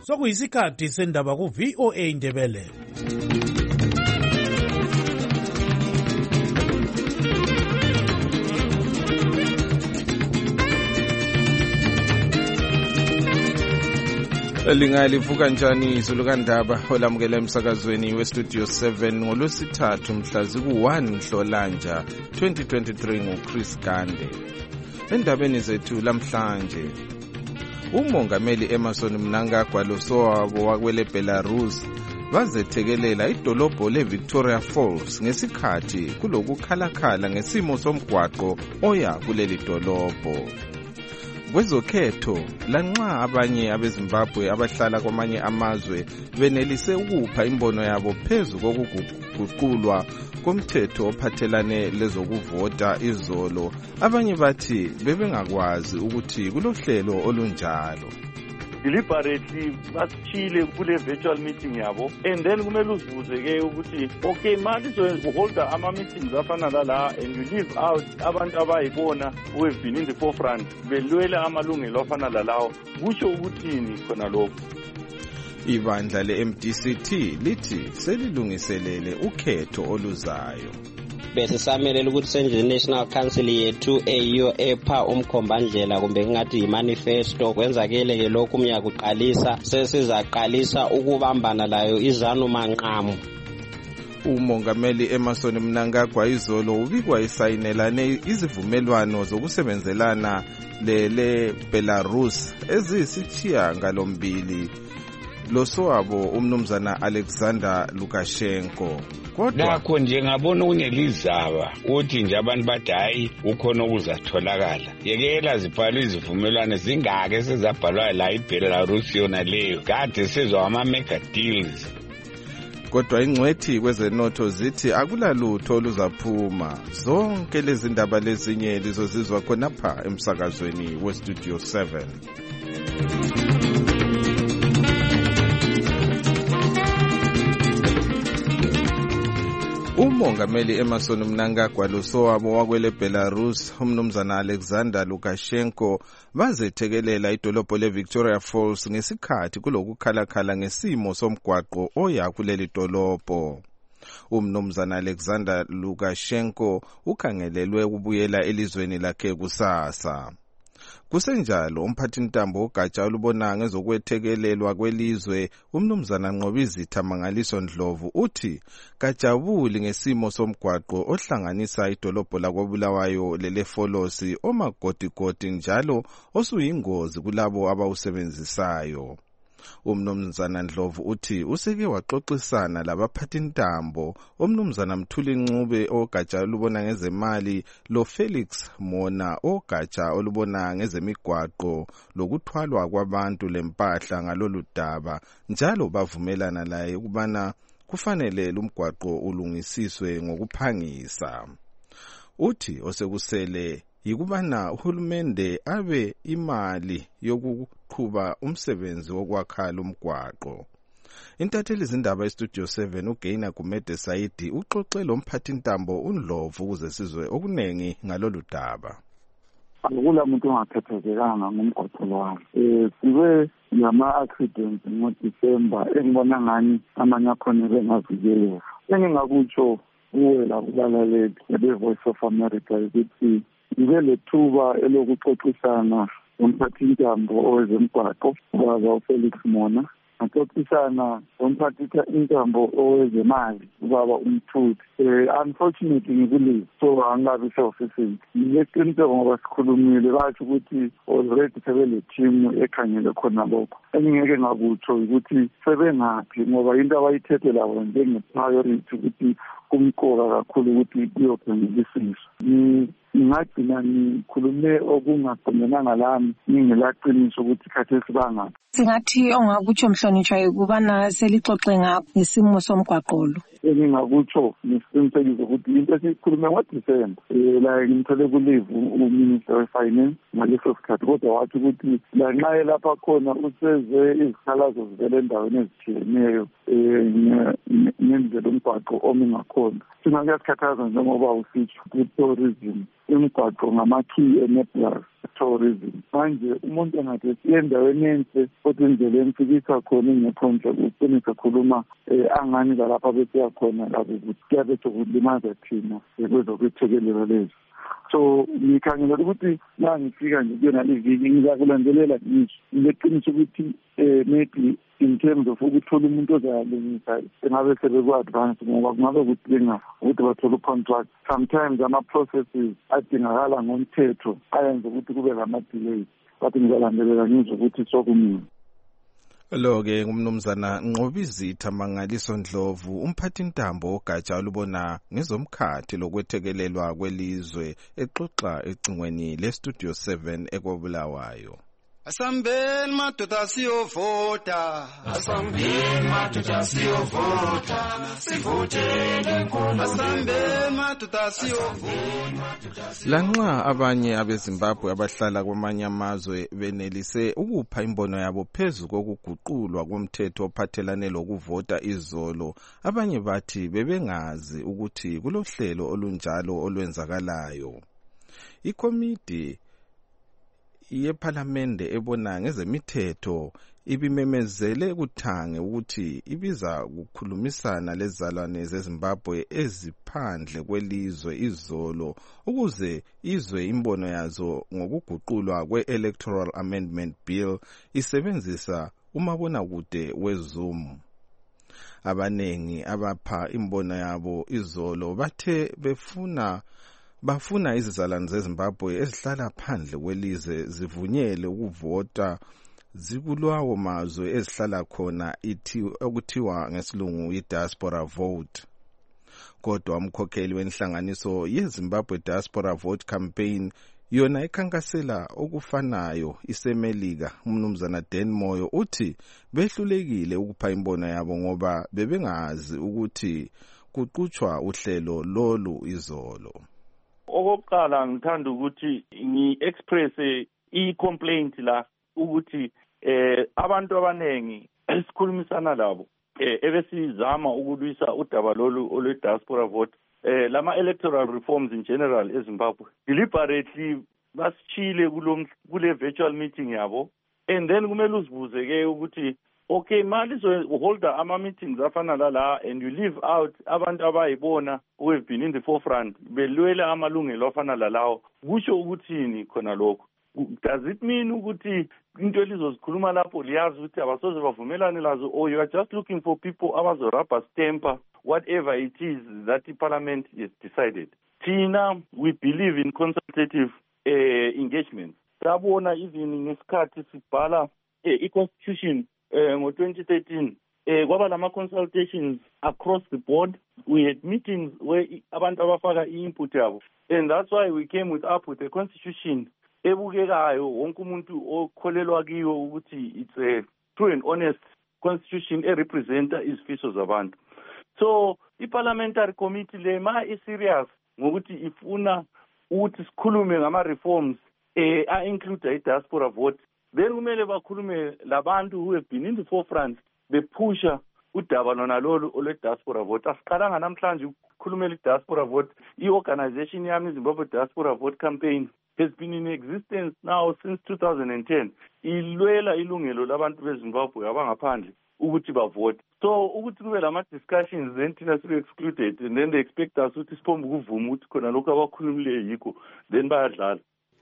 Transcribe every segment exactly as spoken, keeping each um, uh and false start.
Sokuyisikhathi sendaba ku V O A Ndebele. Lingalivuka njani izulu kandaba olamukela emsakazweni we Studio seven ngolwesithathu mhla ziku-one Nhlolanja twenty twenty-three nguChris Gande. Endabeni zethu lamhlanje, umongameli Emmerson Mnangagwa losowabo wakwele Belarus bazethekelela idolobho leVictoria Falls ngesikhathi kulokukhalakhala ngesimo somgwaqo oya kuleli dolobho. Kwezokhetho, lanxa abanye abeZimbabwe abahlala kwamanye amazwe benelise ukupha imbono yabo phezu kokuguqulwa komthetho ophathelane lezokuvota izolo, abanye bathi bebengakwazi ukuthi kulohlelo olunjalo. Deliberately basithile kule virtual meeting yabo, and then kumele uzibuzeke ukuthi okay manje uholda ama meetings afana la and you leave out abantu abayibona who have been in the forefront belwela amalungelo afana lawo, kusho ukuthini khona lokho? Ibandla le-M D C T lithi selilungiselele ukhetho oluzayo. Bese samelela ukuthi senje National Council yethu eyiyo epha umkhombandlela kumbe ngathi imanifesto. Kwenzakele ke lokhu umnyaka uqalisa, sesizaqalisa ukubambana layo izanu manqamu. Umongameli Emmerson Mnangagwa izolo ubikwa isayinelane izivumelwano zokusebenzelana lele Belarus ezisithiya ngalombili losowabo umnumzana Alexander Lukashenko. Kodwa nakho nje ngabona unelizaba uthi nje abantu bathi hayi ukhona okuzatholakala. Yekela zibhalwe izivumelwano zingake sezabhalwa la iBelarus yona leyo kade sezwa ama mega deals. Kodwa ingcwethi kwezenotho zithi akulalutho oluzaphuma. Zonke lezi ndaba lezinye lizozizwa khonapha emsakazweni we Studio seven. Umongameli Emmerson Mnangagwa losowabo wakwele Belarus umnumzana Alexander Lukashenko bazethekelela idolobho leVictoria Falls ngesikhathi kulokukhalakhala ngesimo somgwaqo oya kuleli dolobho. Umnumzana Alexander Lukashenko ukhangelelwe ukubuyela elizweni lakhe kusasa. Kusenjalo umphathintambo ugatsha olubona ngezokwethekelelwa kwelizwe umnumzana Nqobizitha Mangaliso Ndlovu uthi kajabuli ngesimo somgwaqo ohlanganisa idolobho lakoBulawayo lelefolosi omagodigodi njalo osuyingozi kulabo abawusebenzisayo. Umnumzana Ndlovu uthi useke waxoxisana labaphathintambo omnumzana Mthuli Ncube ogatsha olubona ngezemali lo Felix Mona ogatsha olubona ngezemigwaqo lokuthwalwa kwabantu lempahla ngalolu daba, njalo bavumelana laye ukubana kufanele lumgwaqo ulungisiswe ngokuphangisa. Uthi osekusele yikubana uhulumende abe imali yokuqhuba umsebenzi wokwakha lumgwaqo. Intatheli zindaba eStudio seven uGaina Gumede Saidi uxoxe lo mphathintambo uNdlovu ukuze sizwe okunengi ngalolu daba. Akula muntu ongakhathazekanga ngomgwaqo wawo. Eh sibe yama accidents ngoDisemba engibona ngani amanye akhona bengavikeleka. Engingakutsho uwela kubalaleli be Voice of America ukuthi ibe lethuba elokuxoxisana umphathintambo owezemgwaqo ubaba uFelix Mona, axoxisana umphathintambo owezemali ubaba uMthuli. Eh unfortunately ngikulive so angabi se-ofisini. Ngileqiniseko ngoba sikhulumile bathi ukuthi already sebele team ekhangele khona lokho. Engingeke ngakutsho ukuthi sebengaphi ngoba into abayithethe labo njenge-priority ukuthi kumqoka kakhulu ukuthi kuyobhenelisiswa. Ngagcina ngikhulume okungaqondenanga lami ngingelaqiniso ukuthi khathesi sibangaphi. Singathi ongakutsho mhlonishwa ukubana selixoxe ngakho ngesimo somgwaqo lo. Engingakutsho nesiqinisekiso ukuthi into esikhulume ngoDisemba la ngimthole kulive uMinister weFinance ngaleso sikhathi, kodwa wathi ukuthi lanxa elapha khona useze izikhalazo zivele endaweni ezithiyeneyo ngendlela umgwaqo omi ngakhona. Thina kuyasikhathaza njengoba usitsho ku-tourism imigwaqo ngama-key enablers tourism. Manje umuntu engathi esiye endaweni enhle kodwa indlela emfikisa khona ingekho nje ugcine sekhuluma angani lapha besiya khona labo ukuthi kuyabe sokulimaza thina kwezokuthekelelo lezi. So ngikhangela ukuthi la ngifika nje kuyona iviki ngizakulandelela ngisho ngileqiniso ukuthi maybe in terms of ukuthola umuntu ozayalungisa engabe sebeku-advance ngoba kungabe kudinga ukuthi bathole u-contract. Sometimes ama-processes adingakala ngomthetho ayenza ukuthi kube lama-delays, but ngizalandelela ngizwe ukuthi sokumina. Lo-ke ngumnumzana Nqobizitha Mangaliso Ndlovu, umphathintambo ogatsha olubona ngezomkhathi lokwethekelelwa kwelizwe, exoxa ecingweni leStudio seven eKobulawayo. Asambeni madoda siyovota, asambeni madoda siyovota, sivotele nkulu, asambeni madoda siyovota. Lanxa abanye abeZimbabwe abahlala kwamanye amazwe benelise ukupha imbono yabo phezu kokuguqulwa komthetho ophathelane lokuvota izolo, abanye bathi bebengazi ukuthi kulohlelo olunjalo olwenzakalayo. Ikomiti yePhalamende ebona ngezemithetho ibimemezele kuthange ukuthi ibiza ukukhulumisana lezalwane zeZimbabwe eziphandle kwelizwe izolo ukuze izwe imbono yazo ngokuguqulwa kwe-Electoral Amendment Bill isebenzisa umabonakude weZoom. Abanengi abapha imbono yabo izolo bathe befuna bafuna izizalwane zeZimbabwe ezihlala phandle kwelizwe zivunyele ukuvota zikulawo mazwe ezihlala khona okuthiwa ngesilungu i-diaspora vote. Kodwa umkhokheli wenhlanganiso yeZimbabwe Diaspora Vote Campaign yona ikhankasela okufanayo isemelika, umnumzana Dan Moyo uthi behlulekile ukupha imbono yabo ngoba bebengazi ukuthi kuqhutshwa uhlelo lolu izolo. Okokuqala ngithanda ukuthi ngi-express i-complaint la ukuthi eh abantu abanengi esikhulumisana labo eh ebesizama ukulwisa udaba lolu olwe-diaspora vote eh lama electoral reforms in general eZimbabwe deliberately basichile kule virtual meeting yabo, and then kumele uzibuze ke ukuthi okay mali so hold ama meetings afana la and you leave out abantu abayibona who have been in the forefront belwela amalungelo afana lawo, kusho ukuthini khona lokho? Does it mean ukuthi into elizozikhuluma lapho liyazi ukuthi abasoze bavumelane lazo, or you are just looking for people abazo rubber stamper whatever it is that the parliament has decided? Tina, we believe in consultative uh, engagement. Sabona even ngesikhathi sibhala i-constitution Uh, ngo twenty thirteen eh kwaba lama consultations across the board. We had meetings where abantu abafaka i-input yabo, and that's why we came with up with a constitution ebukekayo wonke umuntu okholelwa kiyo ukuthi it's a true and honest constitution e representa izifiso zabantu. So i-parliamentary committee le ma i-serious ngokuthi ifuna ukuthi sikhulume ngama reforms eh a include i-diaspora vote, then kumele bakhulume labantu who have been in the forefront bephusha udaba lona lolu olwe-diaspora vote. Asiqalanga namhlanje ukukhulumela i-diaspora vote. I-organization yami Zimbabwe Diaspora Vote Campaign has been in existence now since two thousand ten. Ilwela ilungelo labantu beZimbabwe abangaphandle ukuthi bavote. So ukuthi kube lama-discussions then thina sibe-excluded, and then they expect us ukuthi siphombe ukuvuma ukuthi khona lokhu abakhulumileyo yikho, then bayadlala.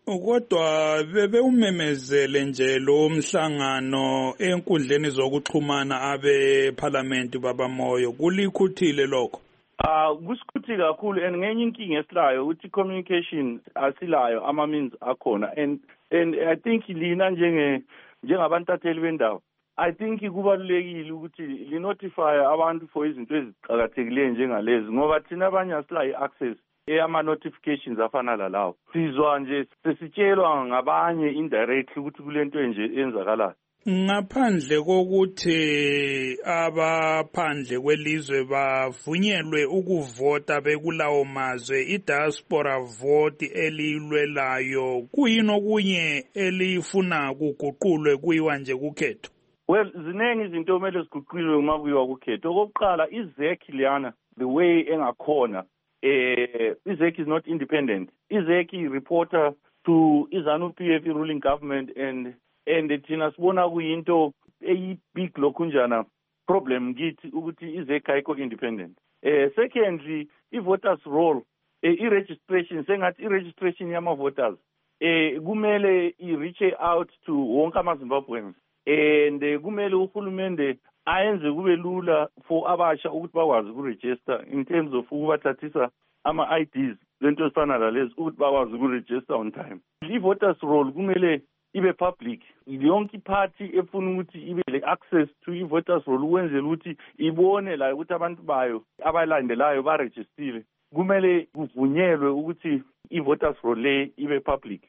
Kodwa bebe umemezele nje lo mhlangano enkundleni zokuxhumana abe parliament babamoyo, kulikhuthile lokho? Ah kusikhuthi kakhulu, and ngenye inkinga esilayo ukuthi communication asilayo, ama means akhona, and and I think lina njenge njengabantatheli bendawo, I think kubalulekile ukuthi li notify abantu for izinto eziqhakathekileyo njengalezi, ngoba thina abanye asilayo access ama notifications afana lalawo. Sizwa nje sesitshelwa ngabanye indirectly ukuthi kulento nje enzakalayo. Ngaphandle kokuthi abaphandle kwelizwe bavunyelwe ukuvota bekulawo mazwe, i-diaspora vote elilwelayo kuyini okunye elifuna kuguqulwe kuyiwa nje kukhetho? Well, ziningi izinto kumele ziguqulwe uma kuyiwa kukhetho. Okokuqala, i-Z E C liyana the way engakhona uh, I Z E C is not independent. I Z E C reporter to ZANU P F ruling government, and and thina sibona kuyinto eyi big lokunjana problem ngithi ukuthi I Z E C ayikho independent. Uh, secondly, i-voters roll, uh, i-registration, sengathi i-registration yama-voters, uh, kumele i-reach out to wonke ama-Zimbabweans, and uh, kumele uhulumende ayenze kube lula for abasha ukuthi bakwazi ukuregister in terms of ukubathathisa ama-I Ds, lento ezifana lalezi ukuthi bakwazi ukuregister on time. I-voters roll kumele ibe public. Yonke party efuna ukuthi ibe le access to i-voters roll ukwenzela ukuthi ibone la ukuthi abantu bayo abalandelayo barejistile. Kumele kuvunyelwe ukuthi i-voters roll le ibe public.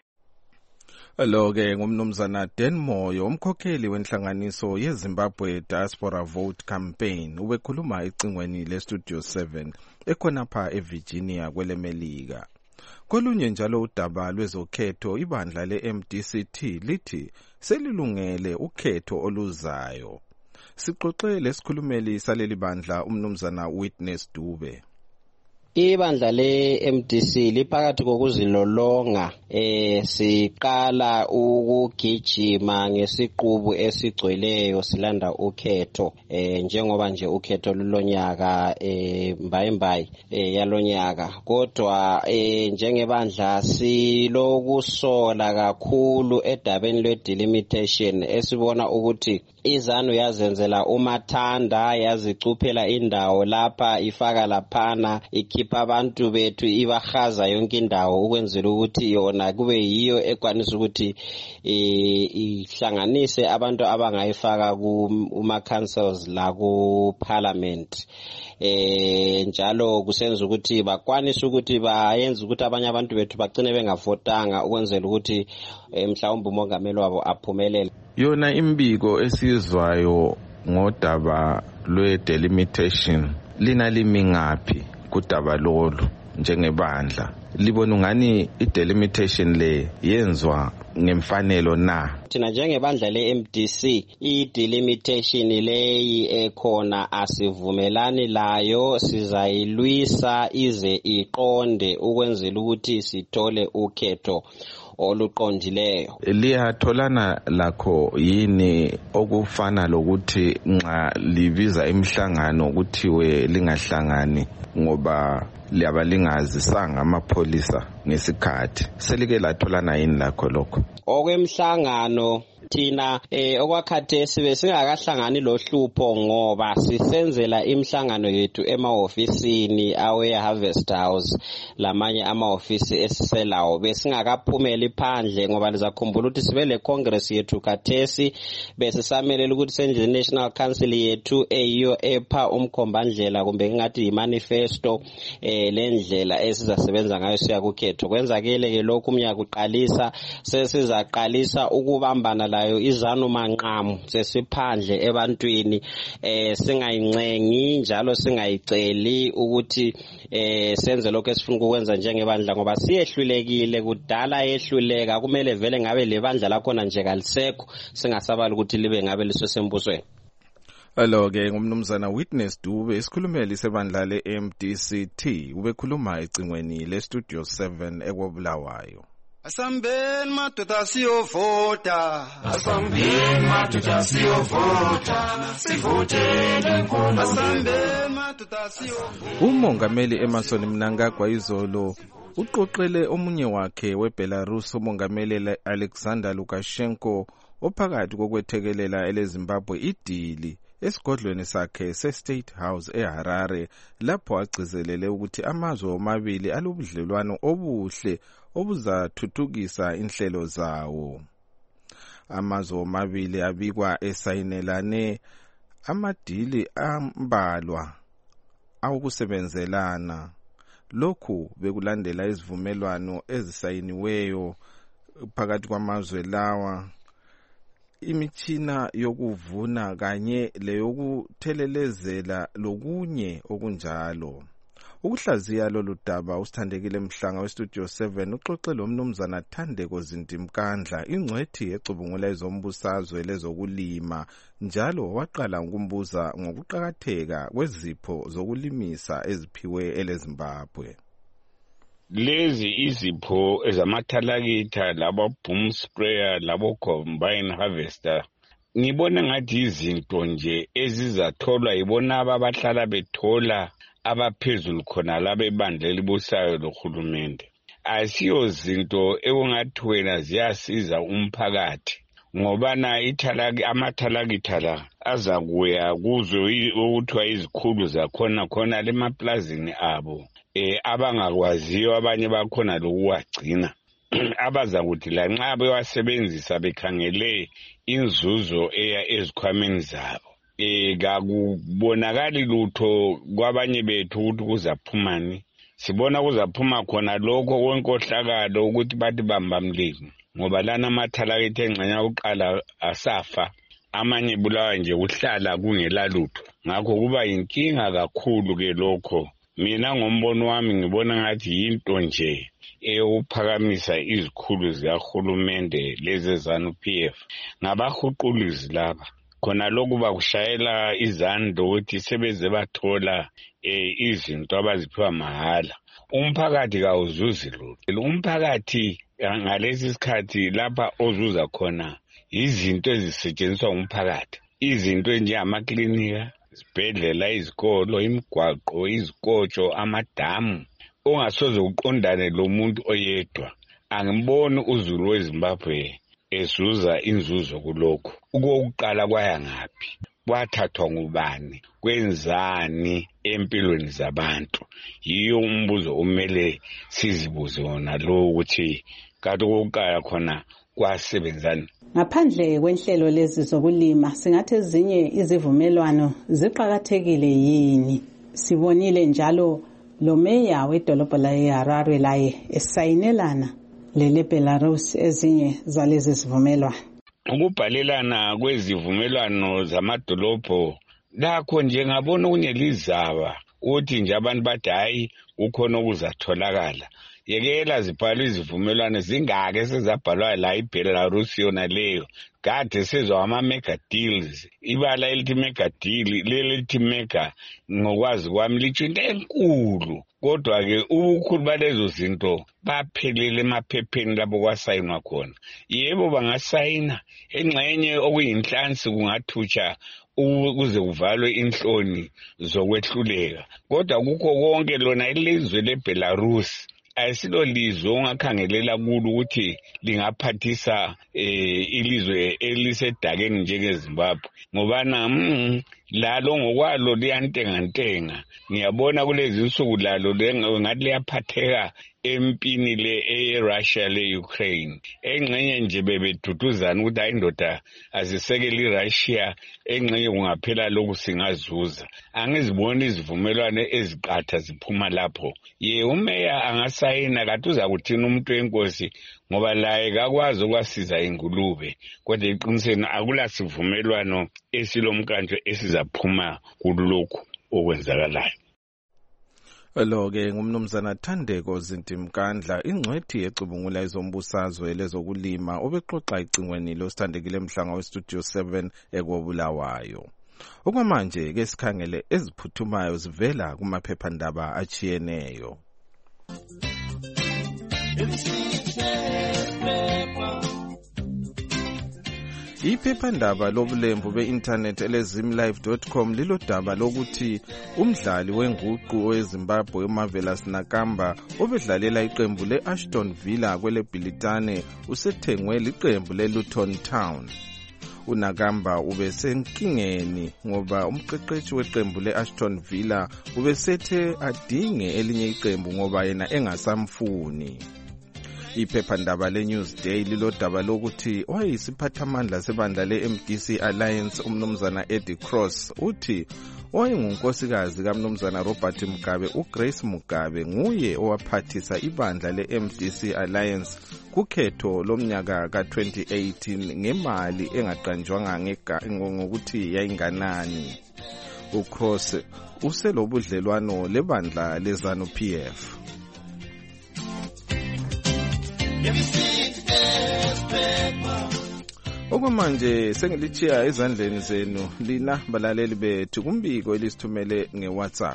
Lo-ke ngumnumzana Dan Moyo, umkhokheli wenhlanganiso yeZimbabwe Diaspora Vote Campaign, ubekhuluma ecingweni leStudio seven ekhonapha eVirginia kwelemelika. Kolunye njalo udaba lwezokhetho, ibandla le-M D C T lithi selilungele ukhetho oluzayo. Sixoxe lesikhulumeli saleli bandla umnumzana Witness Dube. Ibandla le-M D C liphakathi kokuzilolonga eh siqala ukugijima ngesiqubu esigcweleyo silanda ukhetho eh njengoba nje ukhetho lulonyaka eh mbayimbayi eh yalonyaka, kodwa eh njengebandla silokusola kakhulu edabeni lwe delimitation esibona ukuthi iZANU yazenzela umathanda, yazicuphela indawo lapha ifaka laphana, ikhipha abantu bethu ibahaza yonke indawo ukwenzela ukuthi yona kube yiyo ekwanisa ukuthi ihlanganise abantu abangayifaka kuma councils la ku parliament. Eh njalo kusenza ukuthi bakwanisa ukuthi bayenze ukuthi abanye abantu bethu bagcine bengavotanga ukwenzela ukuthi mhlawumbe umongameli wabo aphumelele. Yona imbiko esizwayo ngodaba lwe delimitation lina limi ngaphi kudaba lolu njengebandla? Libona ungani i-delimitation le yenzwa ngemfanelo na? Thina njengebandla le-M D C i-delimitation leyi ekhona asivumelani layo, sizayilwisa ize iqonde ukwenzela ukuthi sithole ukhetho oluqondileyo. Liyatholana lakho yini okufana lokuthi nxa libiza imihlangano ukuthiwe lingahlangani ngoba liyabalingazisanga amapholisa ngesikhathi? Selike latholana yini lakho lokho? Okwemhlangano thina eh okwakhathesi besingakahlangani lohlupho ngoba sisenzela imhlangano yethu emaofisini awe Harvest House lamanye amaofisi esiselawo, besingakaphumeli phandle ngoba lizakhumbula ukuthi sibe le congress yethu khathesi besisamelela ukuthi senze National Council yethu eyiyo epha umkhombandlela kumbe ngathi imanifesto eh lendlela esizasebenza ngayo siya kukhetho. Kwenzakele ke lokhu umnyaka uqalisa sesizaqalisa ukubambana layo iZANU manqamu sesiphandle ebantwini eh singayincengi njalo singayiceli ukuthi eh senze lokho esifuna ukwenza njengebandla ngoba siyehlulekile kudala yehluleka, kumele vele ngabe lebandla lakhona nje kalisekho singasabali ukuthi libe ngabe lisosembusweni. Alo-ke ngumnumzana Witness Dube, isikhulumeli sebandla le-M D C T, ubekhuluma ecingweni leStudio seven ekwabulawayo. Asambeni madoda siyovota, asambeni madoda siyovota, sivotele nkulu. Asambeni madoda siyovota. Umongameli Emmerson Mnangagwa izolo uqoqele omunye wakhe weBelarus umongameli Alexander Lukashenko ophakathi kokwethekelela eleZimbabwe idili esigodlweni sakhe se-State House eHarare, lapho agcizelele ukuthi amazwe omabili alobudlelwano obuhle obuzathuthukisa inhlelo zawo. Amazwe omabili abikwa esayinelane amadili ambalwa awukusebenzelana. Lokhu bekulandela izivumelwano ezisayiniweyo phakathi kwamazwe lawa, imichina yokuvuna kanye leyokuthelelezela lokunye okunjalo. Ukuhlaziya lolu daba usithandekile Mhlanga westudio seven uxoxe lo mnumzana Thandeko Zintimkandla ingcwethi ecubungula ezombusazwe lezokulima njalo waqala ukumbuza ngokuqhakatheka kwezipho zokulimisa eziphiwe eleZimbabwe. Lezi izipho ezamathalakitha labo boom sprayer labo combine harvester ngibona ngathi izinto nje ezizatholwa yibona abahlala bethola abaphezulu khona laba ebandla libusayo lohulumende. Asiyo zinto ekungathi wena ziyasiza umphakathi ngoba na ithalaki amathalakitha la azakuya kuzo ukuthiwa izikhulu zakhona khona lemaplazini abo eh abangakwaziyo abanye bakhona lokuwagcina abazakuthi la nxa bewasebenzisa bekhangele inzuzo eya ezikhwameni zabo eh kakubonakali lutho kwabanye bethu ukuthi kuzaphumani. Sibona kuzaphuma khona lokho konkohlakalo ukuthi bathi bamba mlimi ngoba lana amathalakitha engxenya uqala asafa amanye bulawa nje uhlala kungela lutho. Ngakho kuba inkinga kakhulu ke lokho. Mina ngombono wami ngibona ngathi yinto nje eyokuphakamisa izikhulu zikahulumende lezi ZANU-P F ngabahuqulizi laba khona lokhu bakushayela izando ukuthi sebeze bathola eh izinto abaziphiwa mahala. Umphakathi kawuzuzi lutho. Umphakathi ngalesi sikhathi lapha ozuza khona izinto ezisetshenziswa umphakathi, izinto njengamaklinika, izibhedlela, izikolo, imigwaqo, izikotsho, amadamu. Ongasoze uqondane lo muntu oyedwa. Angiboni uZulu weZimbabwe ezuza inzuzo kulokho. Ukuqala kwaya ngaphi? Kwathathwa ngubani? Kwenzani empilweni zabantu? Yiyo umbuzo omele sizibuze wona lo ukuthi kanti ukuqala khona kwasebenzani. Ngaphandle kwenhlelo lezi zokulima singathi ezinye izivumelwano ziqhakathekile yini? Sibonile njalo lo meya wedolobha la eHarare laye esayinelana lele Belarus ezinye zalezi zivumelwano. Ukubhalelana kwezivumelwano zamadolobho lakho nje ngabona kunelizaba uthi nje abantu bathi hayi ukhona okuzatholakala. Yekela zibhalwe izivumelwano zingake sezabhalwa la iBelarus yona leyo kade sezwa ama mega deals. Ibala elithi mega deal lelithi mega ngokwazi kwami lithi into enkulu. Kodwa ke ubukhulu balezo zinto baphelele emaphepheni labo kwasayinwa khona. Yebo bangasayina engxenye okuyinhlansi kungathutsha ukuze kuvalwe inhloni zokwehluleka. Kodwa kukho konke lona ilizwe leBelarus ayisilo lizwe ongakhangelela kulo ukuthi lingaphathisa eh ilizwe elisedakeni njengeZimbabwe ngoba na mm, lalo ngokwalo liyantenga ntenga. Ngiyabona kulezi insuku lalo ngathi liyaphatheka empini le eRussia leUkraine. Engxenye nje bebeduduzana ukuthi ayindoda azisekele iRussia engxenye kungaphela lokhu singazuza. Angiziboni izivumelwano eziqatha ziphuma lapho. Ye umeya angasayina kathi uza kuthina umuntu wenkosi ngoba laye kakwazi ukwasiza ingulube. Kodwa iqiniseni akula sivumelwano esilomkanjo esizaphuma kulokhu okwenzakalayo. Lo-ke ngumnumzana Thandeko Zintimkandla ingcwethi ecubungula ezombusazwe lezokulima obexoxa icingweni losithandekile Mhlanga westudio seven ekobulawayo. Okwamanje ke sikhangele eziphuthumayo zivela kumaphephandaba achiyeneyo. Iphephandaba lobulembu be-internet elezimlive dot com lilodaba lokuthi umdlali wenguqu weZimbabwe uMarvelous Nakamba obedlalela iqembu le-Ashton Villa kwele Bhilitane usethengwe liqembu le-Luton Town. uNakamba ubesenkingeni ngoba umqeqeshi weqembu le-Ashton Villa ubesethe adinge elinye iqembu ngoba yena engasamfuni. Iphephandaba le-Newsday lilodaba lokuthi owayisiphathamandla sebandla le-M D C Alliance umnumzana Eddie Cross uthi owayengunkosikazi kamnumzana Robert Mugabe uGrace Mugabe nguye owaphathisa ibandla le-M D C Alliance kukhetho lomnyaka ka twenty eighteen ngemali engaqanjwanga ngokuthi yayinganani. uCross uselobudlelwano lebandla leZANU P F. Okwamanje sengilitshiya ezandleni zenu lina balaleli bethu kumbiko elisithumele ngeWhatsApp.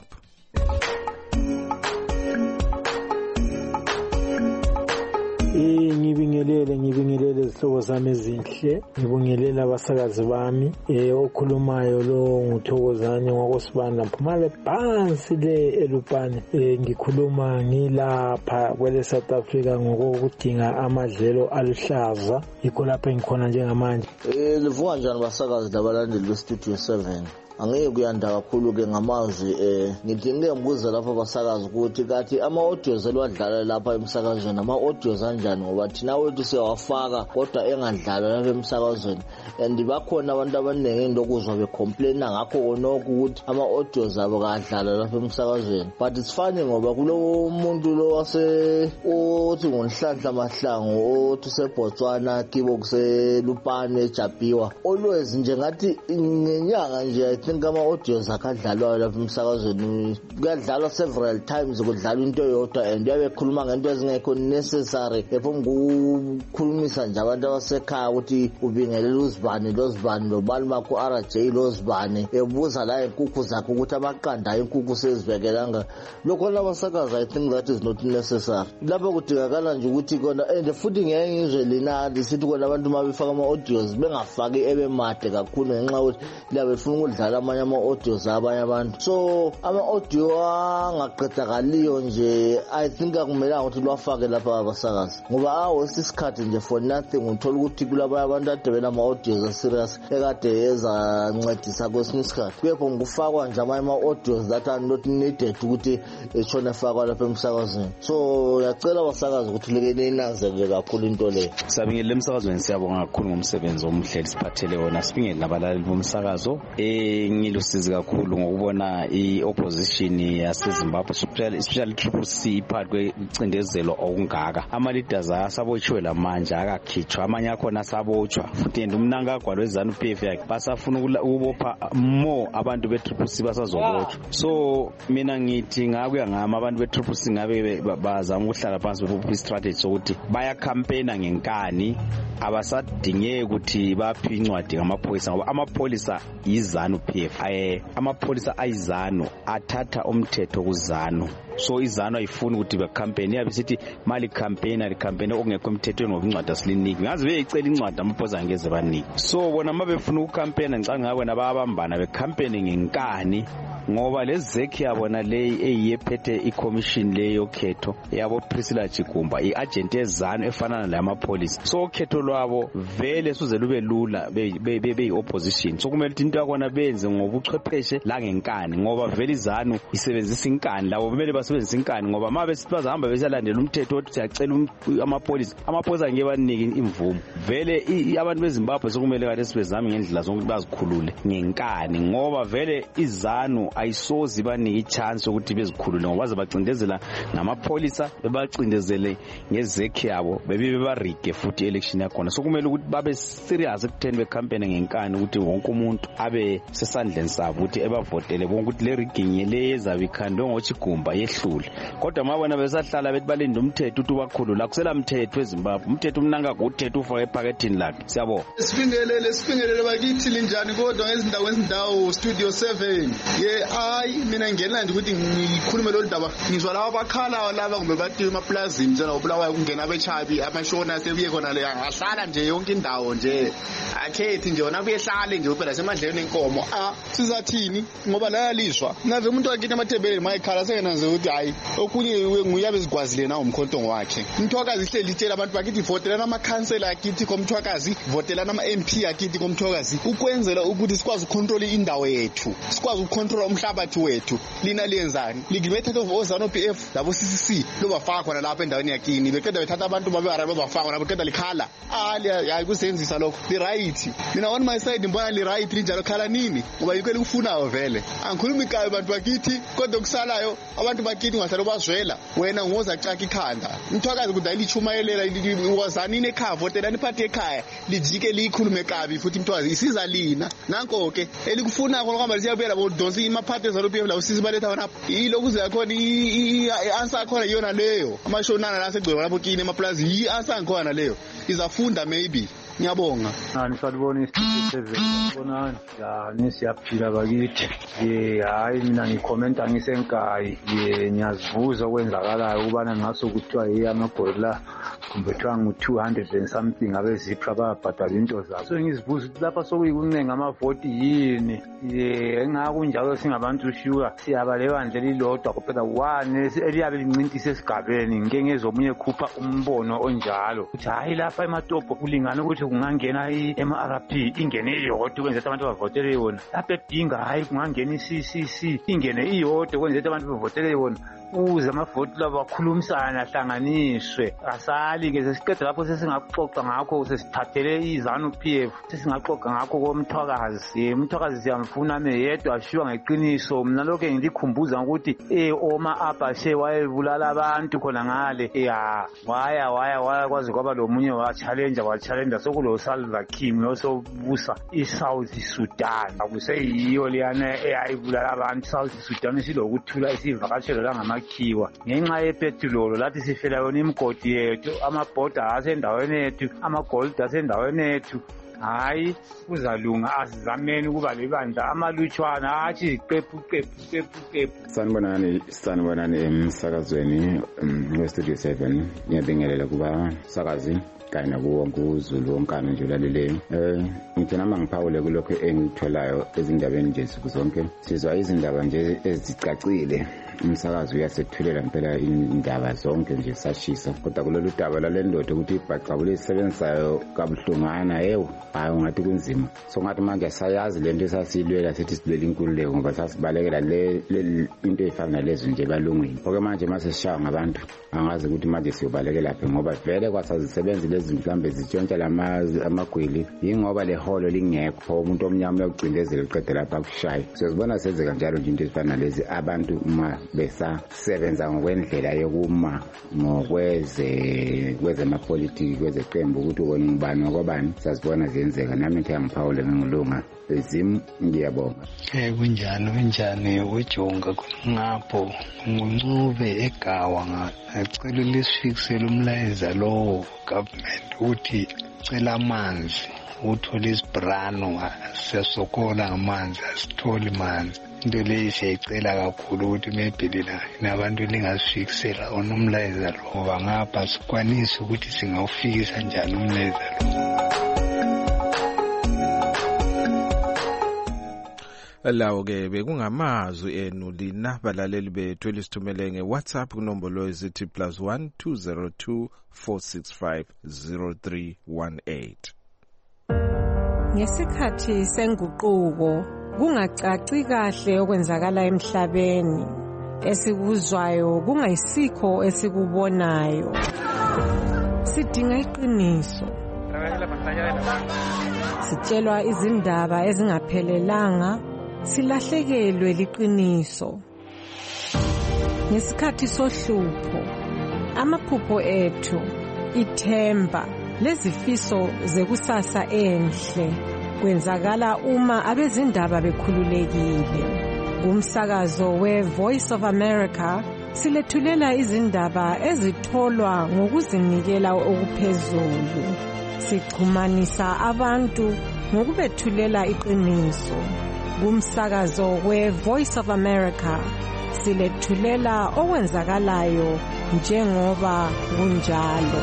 Eh ngibingelele ngibingelele izihlobo zami ezinhle, ngibingelela abasakazi bami eh okhulumayo lo nguthokozane ngokosibanda Mpumane phansi le elupane. Eh ngikhuluma ngilapha kwele South Africa ngokudinga amadlelo aluhlaza, yikho lapha ngikhona njengamanje. Eh livuka njani basakazi labalandeli beStudio seven? Angeke kuyanda kakhulu ke ngamazwi eh ngithi ngeke ngibuze lapha basakazi ukuthi kathi ama audios elwadlala lapha emsakazweni ama audios kanjani, ngoba thina wethu siyawafaka kodwa engadlala lapha emsakazweni, and bakhona abantu abaningi ndokuzwa be complain ngakho konke ukuthi ama audios abo kadlala lapha emsakazweni. But it's funny ngoba kulo muntu lo wase othi ngonhlanhla mahlango othi seBotswana kibo kuselupane eJapiwa, always nje ngathi ngenyanga nje I think ama audios akadlalwa lapha emsakazweni kuyadlalwa several times, kudlalwa into yodwa and yabekhuluma ngento ezingekho necessary, epho ukukhulumisa nje abantu abasekhaya ukuthi ubingelela uzibani lozibani lobani makho R J lozibani, ebuza la inkukhu zakhe ukuthi amaqanda inkukhu sezibekelanga. Lokho labasakazi I think that is not necessary. Lapho kudingakala nje ukuthi kona and futhi ngeke ngizwe lina lisithi kona abantu mabefaka ama audios bengafaki ebemade kakhulu ngenxa ukuthi labefuna ukudlala amanye ama audios abanye abantu. So ama audio angaqedakaliyo nje I think akumelanga ukuthi lwafake lapha abasakazi, ngoba awu sisikhathi nje for nothing uthola ukuthi kulaba abantu ade bena ama audios serious ekade ezancedisa kwesinye isikhathi, kepho ngufakwa nje ama audios that are not needed ukuthi eshona fakwa lapha emsakazweni. So yacela abasakazi ukuthi lekene inaze nje kakhulu into le. Sabingele emsakazweni siyabonga kakhulu ngomsebenzi omhle siphathele wona, sibingele nabalali bomsakazo. Eh ngilusizi kakhulu ngokubona iopposition yaseZimbabwe especially Triple C part kwecindezelo okungaka. Ama leaders asabotshiwe lamanje akakhitshwa, amanye akhona asabotshwa futhi umnanga gwalo weZANU P F yakhe basafuna ukubopha more abantu beTriple C basazobotshwa. So mina ngithi ngakuya ngama abantu beTriple C ngabe bazama ukuhlala phansi bebopha istrategy sokuthi baya campaigna ngenkani, abasadingeke ukuthi baphi incwadi ngamaphoyisa, ngoba amaphoyisa yiZANU P F. Eh amaphoyisa ayiZANU athatha umthetho kuZANU. So iZANU ayifuni ukuthi be campaign yabe sithi mali campaign ali campaign okungekho emthethweni ngokuncwadi asiliniki, ngazi beyicela incwadi amaphoyisa angeze baniki. So bona mabefuna ukucampaign ngicanga ngakho nababambana be campaign ngenkani, ngoba lezekhi yabona le eyephethe iCommission leyo khetho yabo Priscilla Chigumba iagent yeZANU efana la amaphoyisa. So khetho lwabo vele suze lube lula be be opposition. So kumele into yakona benze ngobuchwepheshe la ngenkani, ngoba vele iZANU isebenzisa inkani, labo kumele basebenzisa inkani, ngoba mabe sibazahamba besalandela umthetho othi siyacela amaphoyisa amaphoyisa ngeke banike imvumo. Vele abantu beZimbabwe sokumele kade sibezame ngendlela zonke bazikhulule ngenkani, ngoba vele iZANU ayisozi banike ichance ukuthi bezikhulule, ngoba bazabacindezela namaphoyisa bebacindezele ngezekhi yabo bebe barige futhi election yakona. So kumele ukuthi babe serious ekutheni becampaign ngenkani ukuthi wonke umuntu abe sesandleni sabo ukuthi ebavotele bonke ukuthi le rigging le ezabe ikhandwe ngoChigumba yehlule. Kodwa mabona besahlala bethi balinde umthetho ukuthi ubakhulula, kusela mthetho eZimbabwe, umthetho umnanga kuthetho ufake ephakethini lakhe. Siyabona sibingelele sibingelele bakithi linjani kodwa ngezindawo ezindawo Studio seven. Ye hayi mina ngena nje ukuthi ngikhulume lo ndaba, ngizwa laba bakhala laba kumbe bathi emaplazini njalo ubulawayo kungena abechabi amashona sebuye khona le ngahlala nje yonke indawo nje akhethi nje wona kuyehlale nje phela semadleni enkomo. Ah sizathini ngoba la yaliswa ngave umuntu wakithi amathebeleni mayikhala sengenaze ukuthi hayi okunye nguyabe zigwazile nawo umkhontongo wakhe. Umthwakazi ihleli itshela abantu bakithi votelana ama council akithi komthwakazi, votelana ama M P akithi komthwakazi, ukwenzela ukuthi sikwazi ucontrol indawo yethu, sikwazi ucontrol umhlabathi wethu lina liyenzani ligibethatha ozano P F labo C C C lobafaka khona lapha endaweni yakini beqeda bethatha abantu babe ara babafaka lapha beqeda likhala ali hayi kusenzisa lokho li right mina on my side mbona li right linjalo khala nini ngoba yikho elikufunayo vele angikhulumi kayo abantu bakithi kodwa kusalayo abantu bakithi ngasalo bazwela wena ngoza caka ikhanda mthwakazi kudayila ichumayelela wazanini ekhaya votelani party ekhaya lijike likhulume kabi futhi mthwazi isiza lina nanko ke elikufuna khona kwamba siyabela bodonsi imaphathe zalo P F la usisi baletha wona yilokhu zakhona i-answer khona yona leyo amashonana la segcwe lapho kini emaplaza yi-answer khona leyo izafunda maybe ngiyabonga ani salibona isithuthi seven bonani ya nisiyaphila bakithi ye hayi mina ngikhomenta ngisenkayi ye ngiyazivuza okwenzakalayo ubana ngaso kuthiwa ye amagorilla kumbe kuthiwa ngu two hundred and something abezipha babhadala into zabo so ngizivuza ukuthi lapha sokuyikuncenga amavoti yini ye engakunjalo singabantu sure siyabaleka nje lilodwa kuphela one eliyabe lincintisa esigabeni ngeke ngezomunye khupha umbono onjalo ukuthi hayi lapha ematopo kulingana ukuthi kungangena i-M R P ingene iyodwa kwenza abantu bavotele yona lapha edinga hayi kungangena i-C C C ingene iyodwa kwenza abantu bavotele yona uze amavoti labo akhulumisana ahlanganiswe asali ke sesiqeda lapho sesingaxoxa ngakho sesithathele izanu P F sesingaxoxa ngakho komthwakazi umthwakazi siyamfuna meyedwa ashiwa ngeqiniso mina lokho ngilikhumbuza ukuthi eh oma abashe wayebulala abantu khona ngale ya waya waya waya kwazi kwaba lo munye wa challenge wa challenge sokulo Salva Kiir losobusa iSouth Sudan akuseyiyo liyana eyayibulala abantu South Sudan silokuthula isivakashelo langa khiwa ngenxa yepetrol lathi sifela yona imigodi yethu amabhoda asendaweni yethu amagold asendaweni yethu hayi kuzalunga asizameni kuba libandla amalutshwana athi iqephu iqephu iqephu iqephu sanibonani sanibonani emsakazweni westudio seven ngiyabingelela kuba sakazi kanye nakuwo wonke uzulu wonkana nje ulaleleyo eh ngithina mangiphawule kulokho engitholayo ezindabeni nje siku zonke sizwa izindaba nje ezicacile umsakazo uyasethulela impela indaba zonke nje sashisa kodwa kulolu daba lalendoda ukuthi ibhaqabule isebenzayo kabuhlungana yewo hayi ungathi kunzima so ngathi manje sayazi lento esasilwela sithi silwela inkululeko ngoba sasibalekela le into efana nalezo nje balungwini oke manje mase sishaya ngabantu angazi ukuthi manje siyobalekela lapha ngoba vele kwasazisebenza lezi mhlambe zitshontsha lamazi amagwili ingoba leholo lingekho umuntu omnyama uyaqindezela iqede lapha kushaya siyazibona senzeka njalo nje into efana nalezi abantu uma besasebenza ngokwendlela yokuma ngokweze kwezemapolitiki kwezeqembu ukuthi ubone ngubani ngokwabani sazibona ziyenzeka nami nthi angiphawule ngingulunga ezim ngiyabonga eh kunjani kunjani ujonga ngapho nguncube egawa ngacela lesifikisele umlayeza lo government uthi cela amanzi uthola isibrano siyasokola ngamanzi asitholi manzi into leyi siyayicela kakhulu ukuthi maybe nabantu lingasifikisela ona umlayeza lo ngoba ngapha sikwanise ukuthi singawufikisa njani umlayeza lo. Lawo ke bekungamazwi enu lina balaleli bethu elisithumele ngeWhatsApp kunombolo ezithi plus one two zero two four six five zero three one eight. Ngesikhathi senguquko kungacaci kahle okwenzakala emhlabeni esikuzwayo kungayisikho esikubonayo sidinga iqiniso sitshelwa izindaba ezingaphelelanga silahlekelwe liqiniso ngesikhathi sohlupho amaphupho ethu ithemba lezifiso zekusasa enhle kwenzakala uma abezindaba bekhululekile kumsakazo we-Voice of America silethulela izindaba ezitholwa ngokuzinikela okuphezulu sichumanisa abantu ngokubethulela iqiniso kumsakazo we-Voice of America silethulela okwenzakalayo njengoba kunjalo.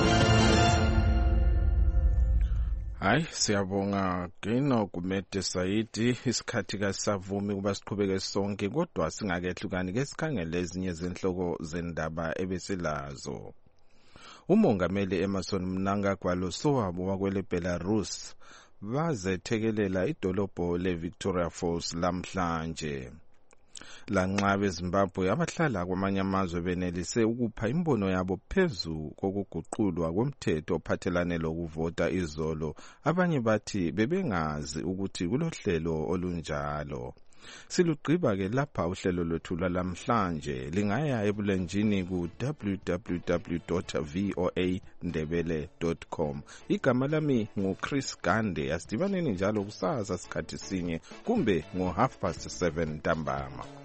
Hayi siyabonga Gino Kumete Saidi isikhathi kasavumi kuba siqhubeke sonke kodwa singakehlukani ke sikhangele ezinye zenhloko zendaba ebesilazo. Umongameli Emmerson Mnangagwa losowabo wakwele Belarus bazethekelela idolobho le Victoria Falls lamhlanje. lanxa beZimbabwe abahlala kwamanye amazwe benelise ukupha imbono yabo phezu kokuguqulwa komthetho ophathelane lokuvota izolo, abanye bathi bebengazi ukuthi kulohlelo olunjalo. Silugqiba ke lapha uhlelo lwethu lwalamhlanje. Lingaya ebulenjini ku w w w dot v o a ndebele dot com. Igama lami ngu Chris Gande. Asidibaneni njalo kusasa sikhathi sinye kumbe ngo half past seven ntambama.